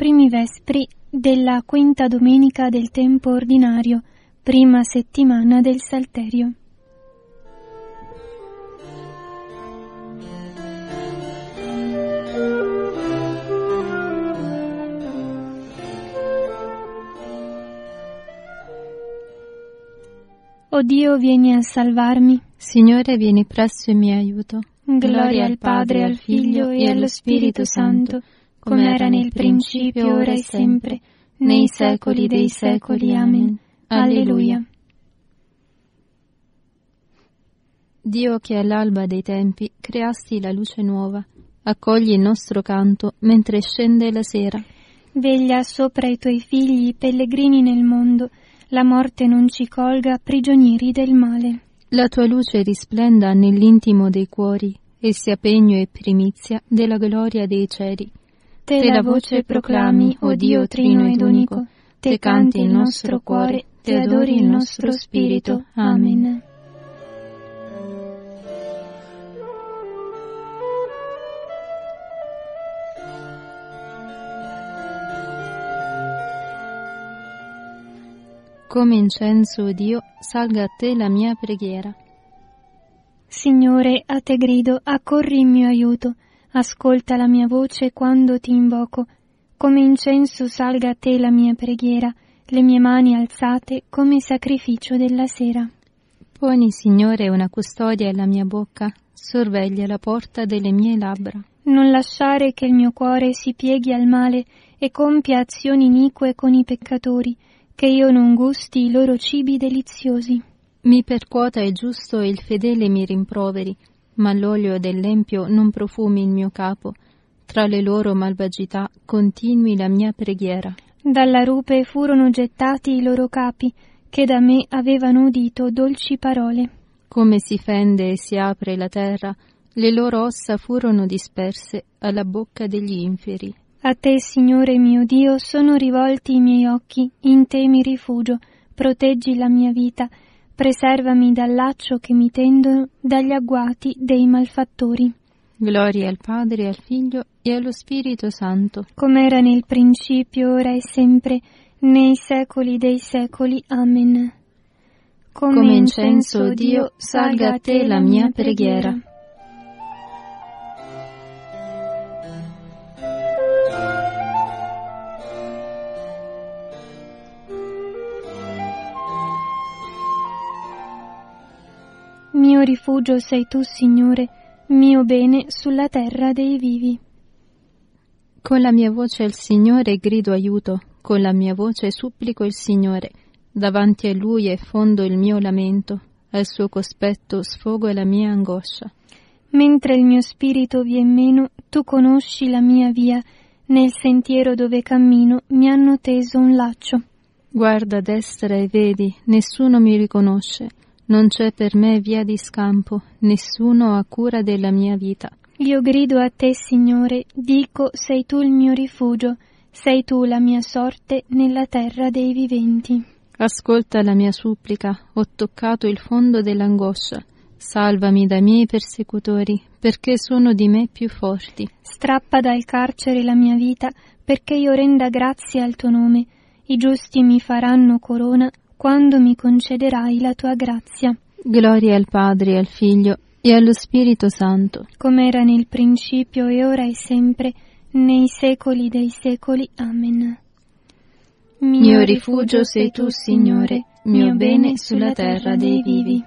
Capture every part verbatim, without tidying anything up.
primi vespri della quinta domenica del tempo ordinario, prima settimana del Salterio. O Dio, vieni a salvarmi. Signore, vieni presto in mio aiuto. Gloria al Padre, al Figlio e allo Spirito Santo, come era nel principio, ora e sempre, nei secoli dei secoli. Amen. Alleluia. Dio, che all'alba dei tempi creasti la luce nuova, accogli il nostro canto mentre scende la sera. Veglia sopra i tuoi figli, pellegrini nel mondo, la morte non ci colga, prigionieri del male. La tua luce risplenda nell'intimo dei cuori e sia pegno e primizia della gloria dei cieli. Te, te la voce proclami, o Dio trino ed unico, te canti il nostro cuore, te adori il nostro spirito. Amen. Come incenso, o Dio, salga a te la mia preghiera. Signore, a te grido, accorri in mio aiuto, ascolta la mia voce quando ti invoco. Come incenso salga a te la mia preghiera, le mie mani alzate come sacrificio della sera. Poni, Signore, una custodia alla mia bocca, sorveglia la porta delle mie labbra. Non lasciare che il mio cuore si pieghi al male e compia azioni inique con i peccatori, che io non gusti i loro cibi deliziosi. Mi percuota il giusto e il fedele mi rimproveri, ma l'olio dell'empio non profumi il mio capo. Tra le loro malvagità continui la mia preghiera. Dalla rupe furono gettati i loro capi, che da me avevano udito dolci parole. Come si fende e si apre la terra, le loro ossa furono disperse alla bocca degli inferi. A te, Signore mio Dio, sono rivolti i miei occhi, in te mi rifugio, proteggi la mia vita, preservami dal laccio che mi tendono, dagli agguati dei malfattori. Gloria al Padre, al Figlio e allo Spirito Santo, come era nel principio, ora e sempre, nei secoli dei secoli. Amen. Come, come incenso, o Dio, salga a te la mia preghiera. Mio rifugio sei tu, Signore, mio bene sulla terra dei vivi. Con la mia voce al Signore grido aiuto, con la mia voce supplico il Signore. Davanti a Lui effondo il mio lamento, al suo cospetto sfogo la mia angoscia. Mentre il mio spirito vien meno, tu conosci la mia via, nel sentiero dove cammino mi hanno teso un laccio. Guarda a destra e vedi, nessuno mi riconosce. Non c'è per me via di scampo, nessuno ha cura della mia vita. Io grido a te, Signore, dico, sei tu il mio rifugio, sei tu la mia sorte nella terra dei viventi. Ascolta la mia supplica, ho toccato il fondo dell'angoscia. Salvami dai miei persecutori, perché sono di me più forti. Strappa dal carcere la mia vita, perché io renda grazie al tuo nome. I giusti mi faranno corona, quando mi concederai la tua grazia. Gloria al Padre, al Figlio e allo Spirito Santo, come era nel principio e ora e sempre, nei secoli dei secoli. Amen. Mio, mio rifugio sei tu, Signore, mio bene sulla terra dei vivi.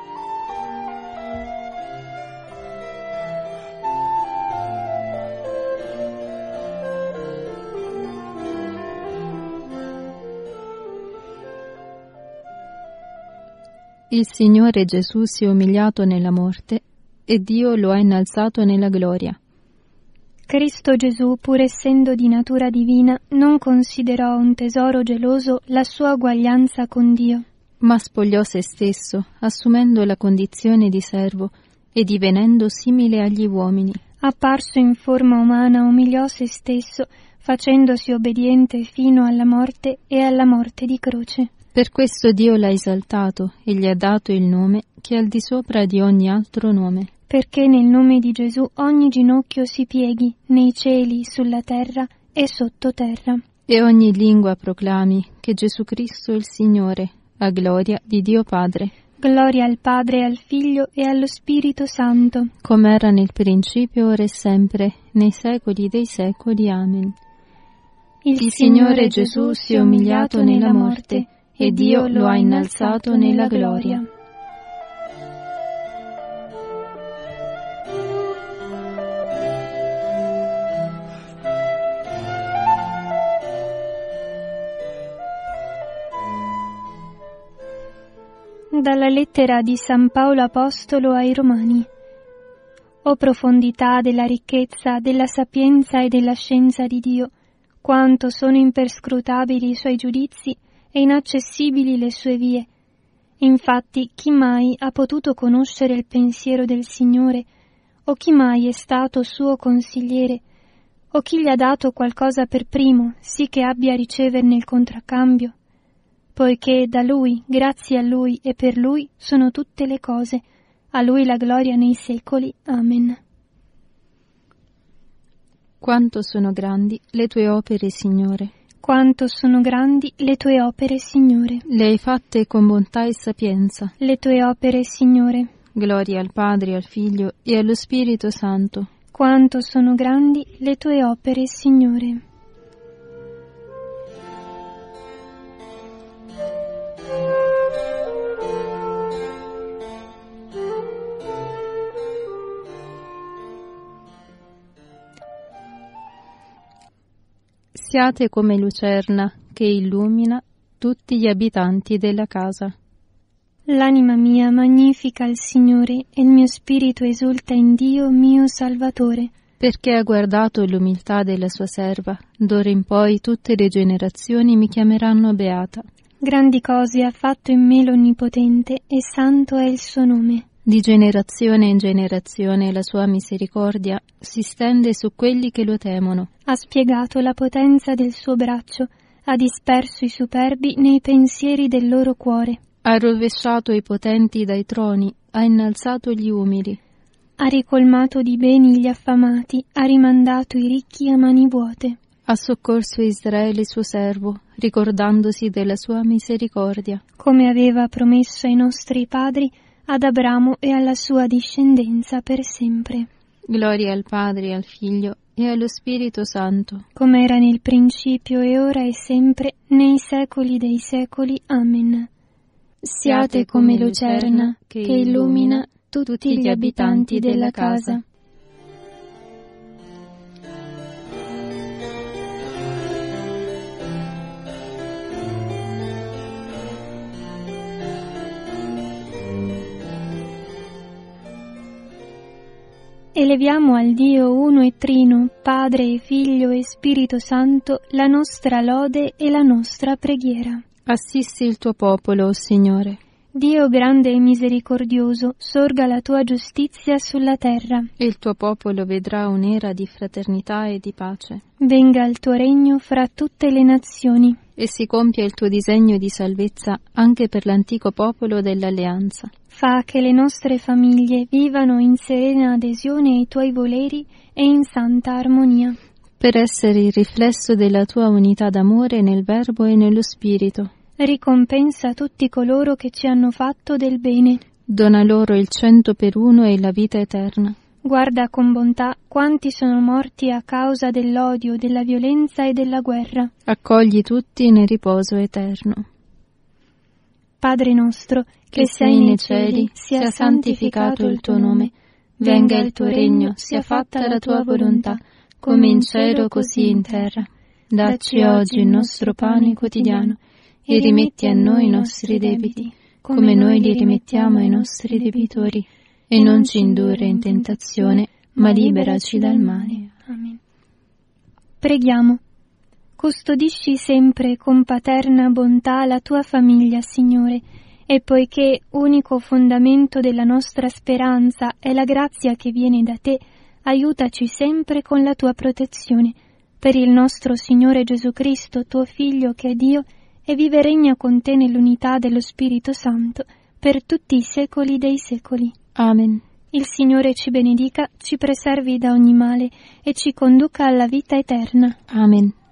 Il Signore Gesù si è umiliato nella morte e Dio lo ha innalzato nella gloria. Cristo Gesù, pur essendo di natura divina, non considerò un tesoro geloso la sua uguaglianza con Dio, ma spogliò se stesso, assumendo la condizione di servo e divenendo simile agli uomini. Apparso in forma umana, umiliò se stesso, facendosi obbediente fino alla morte e alla morte di croce. Per questo Dio l'ha esaltato e gli ha dato il nome che è al di sopra di ogni altro nome. Perché nel nome di Gesù ogni ginocchio si pieghi, nei cieli, sulla terra e sottoterra. E ogni lingua proclami che Gesù Cristo è il Signore, a gloria di Dio Padre. Gloria al Padre, al Figlio e allo Spirito Santo, come era nel principio, ora e sempre, nei secoli dei secoli. Amen. Il, Il Signore Gesù si è umiliato nella morte, e Dio lo ha innalzato nella gloria. Dalla lettera di San Paolo Apostolo ai Romani. O profondità della ricchezza, della sapienza e della scienza di Dio, quanto sono imperscrutabili i suoi giudizi e inaccessibili le sue vie. Infatti, chi mai ha potuto conoscere il pensiero del Signore, o chi mai è stato suo consigliere, o chi gli ha dato qualcosa per primo, sì che abbia a riceverne il contraccambio? Poiché da Lui, grazie a Lui e per Lui sono tutte le cose, a Lui la gloria nei secoli. Amen. Quanto sono grandi le tue opere, Signore. Quanto sono grandi le tue opere, Signore. Le hai fatte con bontà e sapienza. Le tue opere, Signore. Gloria al Padre, al Figlio e allo Spirito Santo. Quanto sono grandi le tue opere, Signore. Siate come lucerna che illumina tutti gli abitanti della casa. L'anima mia magnifica il Signore e il mio spirito esulta in Dio mio Salvatore. Perché ha guardato l'umiltà della sua serva, d'ora in poi tutte le generazioni mi chiameranno beata. Grandi cose ha fatto in me l'Onnipotente e santo è il suo nome. Di generazione in generazione la sua misericordia si stende su quelli che lo temono. Ha spiegato la potenza del suo braccio, ha disperso i superbi nei pensieri del loro cuore. Ha rovesciato i potenti dai troni, ha innalzato gli umili. Ha ricolmato di beni gli affamati, ha rimandato i ricchi a mani vuote. Ha soccorso Israele suo servo, ricordandosi della sua misericordia. Come aveva promesso ai nostri padri, ad Abramo e alla sua discendenza per sempre. Gloria al Padre, al Figlio e allo Spirito Santo. Come era nel principio e ora e sempre, nei secoli dei secoli. Amen. Siate come lucerna che illumina tutti gli abitanti della casa. Eleviamo al Dio uno e trino, Padre e Figlio e Spirito Santo, la nostra lode e la nostra preghiera. Assisti il tuo popolo, o Signore. Dio grande e misericordioso, sorga la tua giustizia sulla terra. E il tuo popolo vedrà un'era di fraternità e di pace. Venga il tuo regno fra tutte le nazioni. E si compia il tuo disegno di salvezza anche per l'antico popolo dell'Alleanza. Fa che le nostre famiglie vivano in serena adesione ai tuoi voleri e in santa armonia. Per essere il riflesso della tua unità d'amore nel Verbo e nello Spirito. Ricompensa tutti coloro che ci hanno fatto del bene. Dona loro il cento per uno e la vita eterna. Guarda con bontà quanti sono morti a causa dell'odio, della violenza e della guerra. Accogli tutti nel riposo eterno. Padre nostro, che, che sei nei cieli, sia santificato il tuo nome. Venga il tuo regno, sia fatta la tua volontà, come in cielo così in terra. Dacci oggi il nostro pane quotidiano e rimetti a noi i nostri debiti, come noi li rimettiamo ai nostri debitori, e non ci indurre in tentazione, ma liberaci dal male. Amen. Preghiamo. Custodisci sempre con paterna bontà la tua famiglia, Signore, e poiché unico fondamento della nostra speranza è la grazia che viene da te, aiutaci sempre con la tua protezione. Per il nostro Signore Gesù Cristo, tuo Figlio, che è Dio, e vive e regna con te nell'unità dello Spirito Santo, per tutti i secoli dei secoli. Amen. Il Signore ci benedica, ci preservi da ogni male e ci conduca alla vita eterna. Amen.